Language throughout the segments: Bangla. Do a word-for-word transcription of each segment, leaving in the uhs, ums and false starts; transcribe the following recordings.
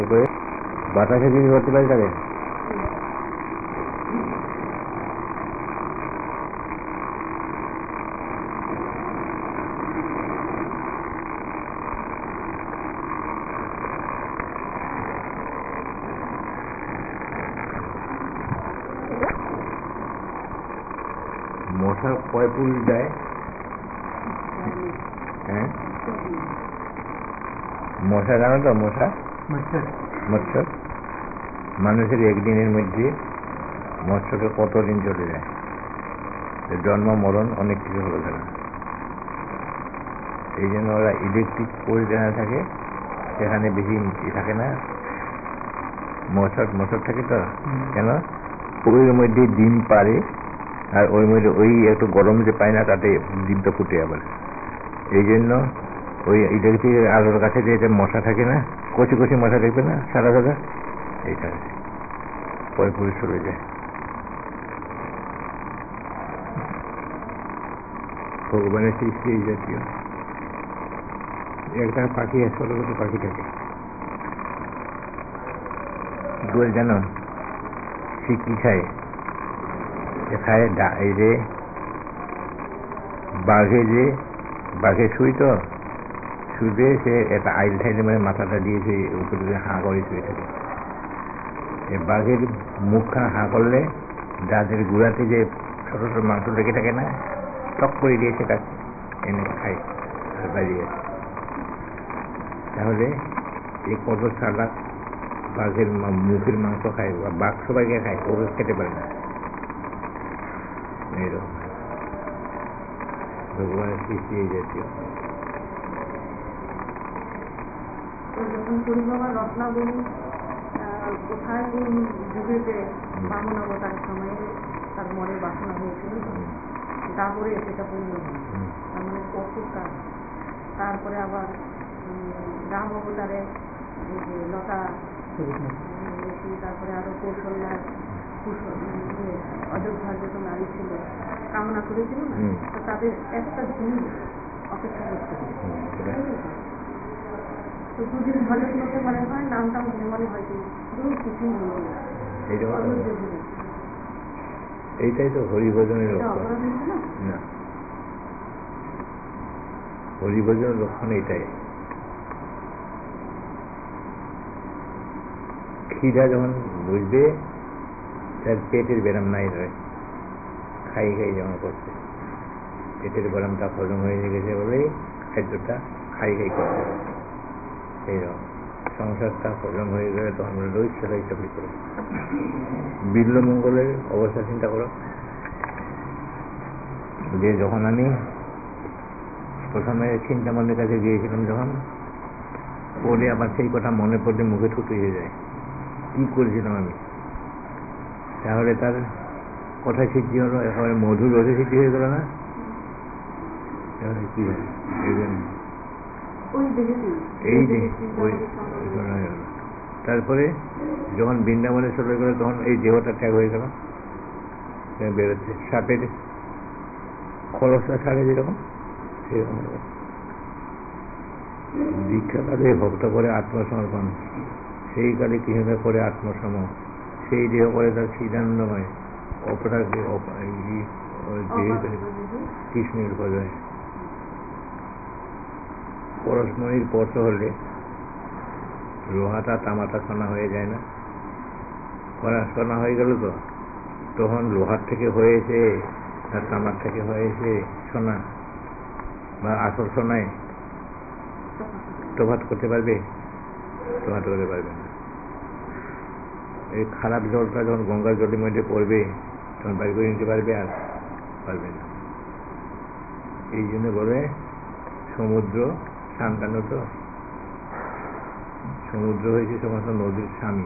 বাতাসে কিছু করতে পারি তাদের মশা কয় পুরুষ দেয়? হ্যাঁ, মশা জানো তো? মশা মৎস্য মানুষের একদিনের মধ্যে মৎস্যকে কতদিন চলে যায়? জন্ম মরণ অনেক কিছু হলো থাকে। এই জন্য ওরা ইলেকট্রিক পোল যেখানে থাকে সেখানে বেশি থাকে না, মশার মশার থাকে তো। কেন? ওই মধ্যে ডিম পারে, আর ওই মধ্যে ওই একটু গরম যে পায় না তাতে ডিমটা ফুটে আবার। এই জন্য ওই ইলেকট্রিক আলোর কাছে যে মশা থাকে না, কচি কচি মশা দেখবে না সাদা সাদা, এইটা পরে পুরুষ চলে যায়। ভগবানের সৃষ্টি এই জাতীয়। একটা পাখি ছোট ছোট পাখি থাকে, গোল জানো? সে কি খায়? খায় এই যে বাঘে যে বাঘে শুই তো শুয়ে সে একটা আইল ঠাইলে মানে মাথাটা দিয়েছে উপরে হাঁ করে শুয়ে থাকে। বাঘের মুখখানা হাঁ করলে দাঁতের গুড়াতে যে ছোট ছোট মাংস লেগে থাকে না, টক করে দিয়েছে তাকে এনে খায় আর বাড়িয়ে। তাহলে এই কত সালাদ বাঘের মুখের মাংস খায়, বা বাঘ সবাইকে খায়, ওকে খেতে পারে না। এইরকম ভগবানের সৃষ্টি এই জাতীয়। যখন পরিবাবা রত্নাবলী কোথায় কোন যুগেতে বামন অবতার সময়ে তার মনে বাসনা হয়েছিল, তারপরে সেটা পূর্ণ হয়, তার মানে কঠোর কাজ। তারপরে আবার রাম অবতারে যে লতা, তারপরে আরো কৌশল্যার অযোধ্যার যত নারী ছিল কামনা করেছিল না, তাদের একটা দিন অপেক্ষা করতে হবে। তো দুদিন ঘরের মধ্যে মনে হয় নামটা মনে মনে হয় কি কিছু এইটাই তো হরিভজনের লক্ষণ। না, হরিভজনের লক্ষণ এইটাই। খিদা যখন বুঝবে তার পেটের ব্যারাম নাই রয়, খাই খাই যেমন করছে, পেটের ব্যারামটা হজম হয়ে গেছে বলেই খাদ্যটা খাই খাই করছে। এইরকম সংসারটা হজম হয়ে গেলে তখন রোজ সেটাই চাকরি করো। বিল্বমঙ্গলের অবস্থা চিন্তা করো, যে যখন আমি প্রথমে চিন্তামণির কাছে গিয়েছিলাম, যখন পড়ে আবার সেই কথা মনে পড়লে মুখে থুতু হয়ে যায়, কি করেছিলাম আমি। তাহলে তার কথা সিদ্ধি হলো, একেবারে মধুর রসে সিদ্ধি হয়ে গেল না? তাহলে কি হবে? এই যে ওই তারপরে যখন বৃন্দাবনে চলে গেল তখন এই দেহটা ত্যাগ হয়ে গেল, বেরোচ্ছে সাপের খরচটা ছাড়ে যেরকম সেরকম। দীক্ষা কালে ভক্ত করে আত্মসমর্পণ, সেই কালে কৃষ্ণকে করে আত্মসম, সেই দেহ করে তার সিদ্ধান্তময় অপরাধে কৃষ্ণের ভজয়। পরশমণির স্পর্শ হলে লোহাটা তামাটা সোনা হয়ে যায় না? সোনা হয়ে গেল তো তখন লোহার থেকে হয়েছে আর তামার থেকে হয়েছে সোনা বা আসল সোনায় তফাৎ করতে পারবে? তফাৎ করতে পারবে না। এই খারাপ জলটা যখন গঙ্গার জলের মধ্যে পড়বে তখন বাড়ি করে নিতে পারবে? আর পারবে না। এই জন্য বলে সমুদ্র সান্তান্ন, তো সমুদ্র হয়েছে সমস্ত নদীর স্বামী।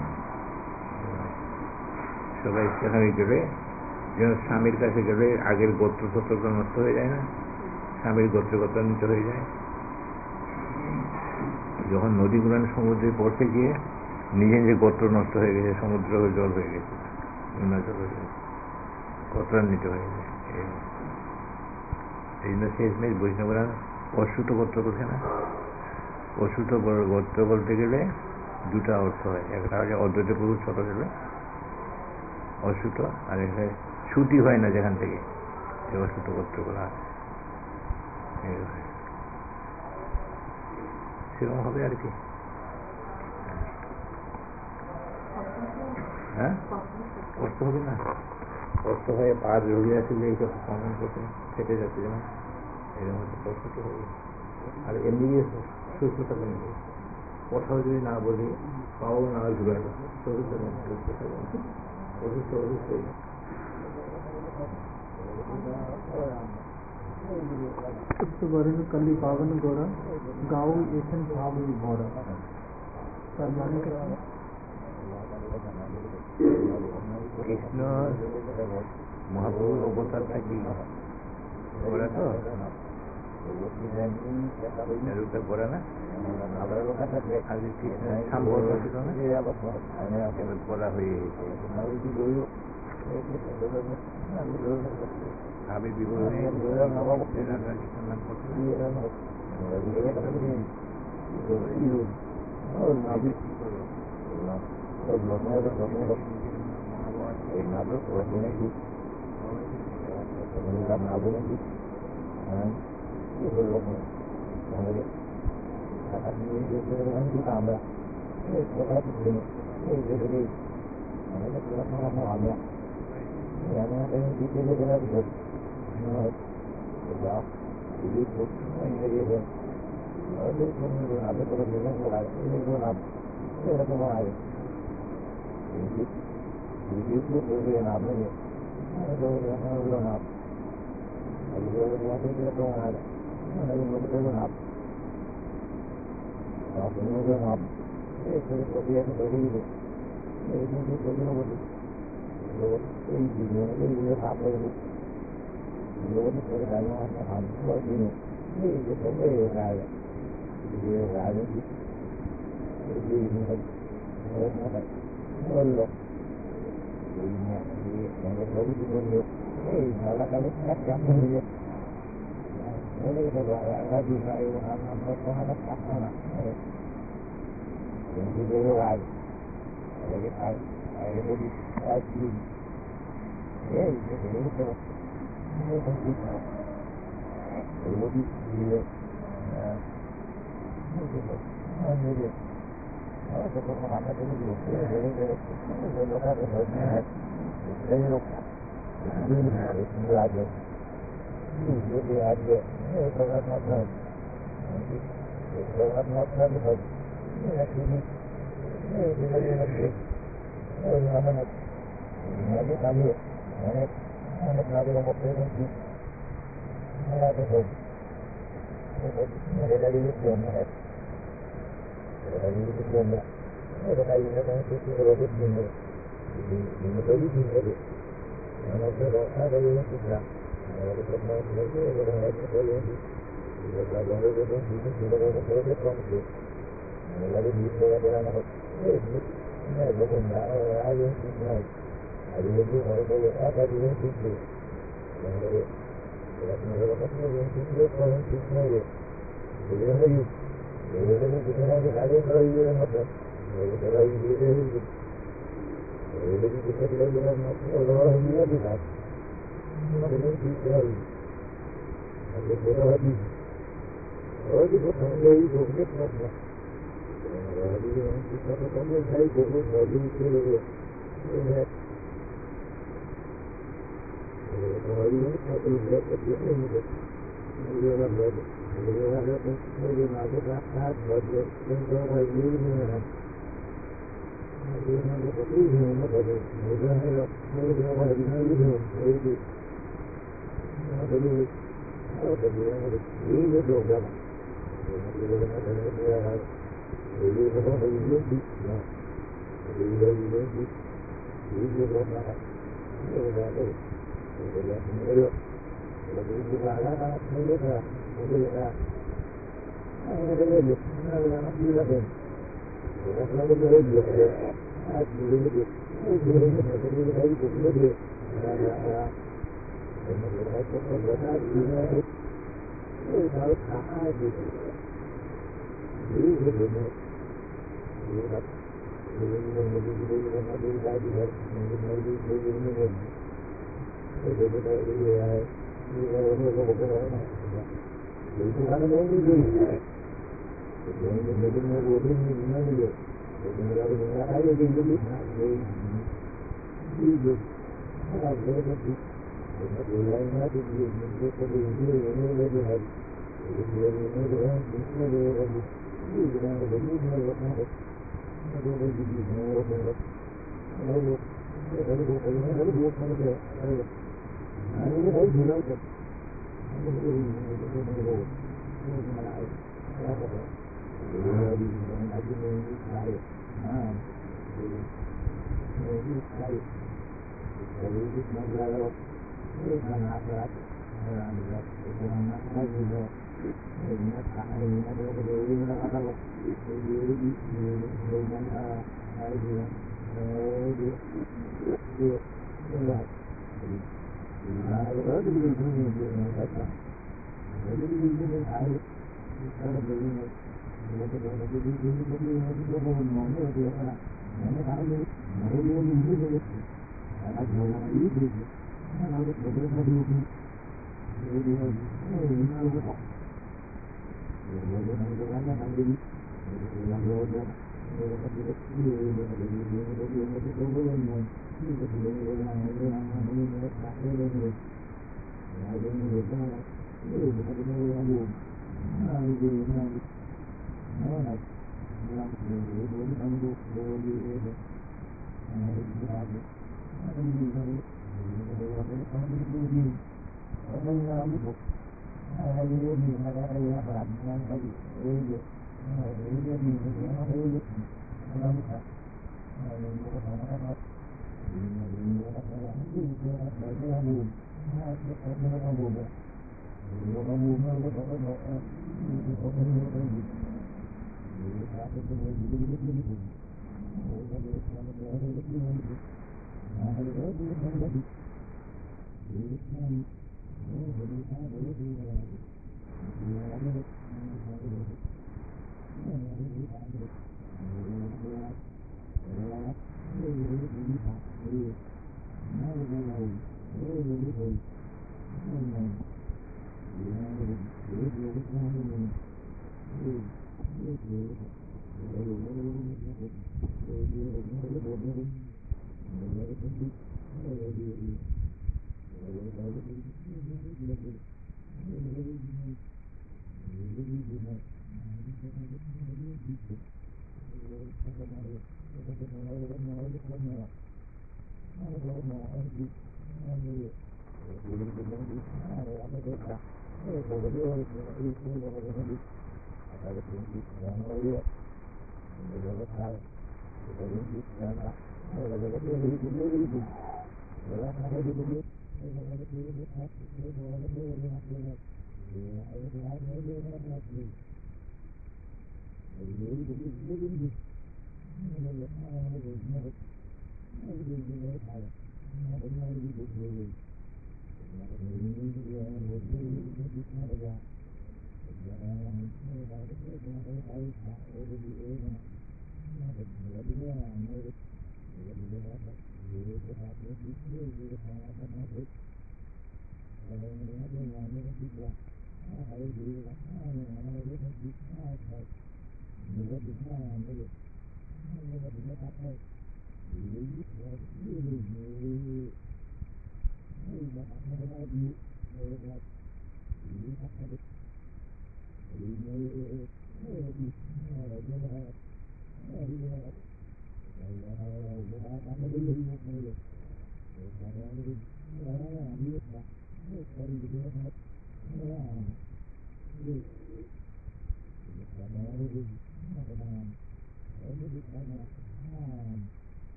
সবাই সেখানে গেলে যেন স্বামীর কাছে গেলে আগের গোত্র সত্রটা নষ্ট হয়ে যায় না, স্বামীর গোত্র গোত্র নিতে হয়ে যায়। যখন নদীগুলো সমুদ্রে পড়তে গিয়ে নিজে নিজে গোত্র নষ্ট হয়ে গেছে, সমুদ্র জল হয়ে গেছে, গোত্রান্বিত হয়ে যায়। এই জন্য শেষমেশ বৈষ্ণবরা অচ্যুত গোত্র করছে না। অচ্যুত গোত্র বলতে গেলে দুটা অর্থ হয়, একটা হচ্ছে অদ্বৈত পুরুষ ছোট ছিল অসুত, আর একটা ছুটি হয় না যেখান থেকে অসুত করতে বলা হয়, সেরকম হবে আর কি। হ্যাঁ অর্থ হবে না, অর্থ হয়ে পা জড়িয়ে আসলে এইসব কমন করতে ফেটে যাচ্ছে যেমন এরকম হচ্ছে অসুত হবে। আর এমনি সুস্থতা নেই, কোথাও যদি না বলি পাও না ঘুরালো অসুস্থ অসুস্থ অসুস্থ বরণ কলি পাবন গোড়া গাও এখান ভাবি ভরা, তার মানে কৃষ্ণ মহাপ্রভুর অবতারটা কি ওরা তো রূপে পড়ে না, আগে কৃষ্ণের সম্পর্ক ছিল না, এবার পড়া হয়ে গেছে ভাবে বিবরণী রাধা কৃষ্ণের নাম করছে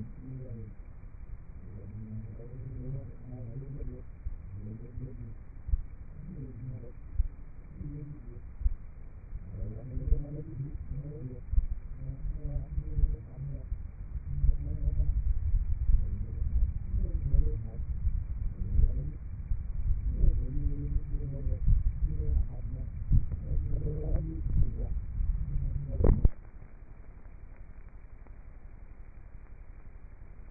হুম